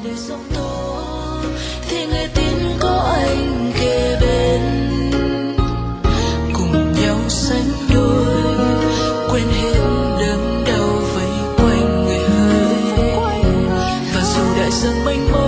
để giông tố thì nghe tin có anh kề bên, cùng nhau sánh đôi quên hết đớn đau vây quanh người ơi. Và dù đại dương mênh mông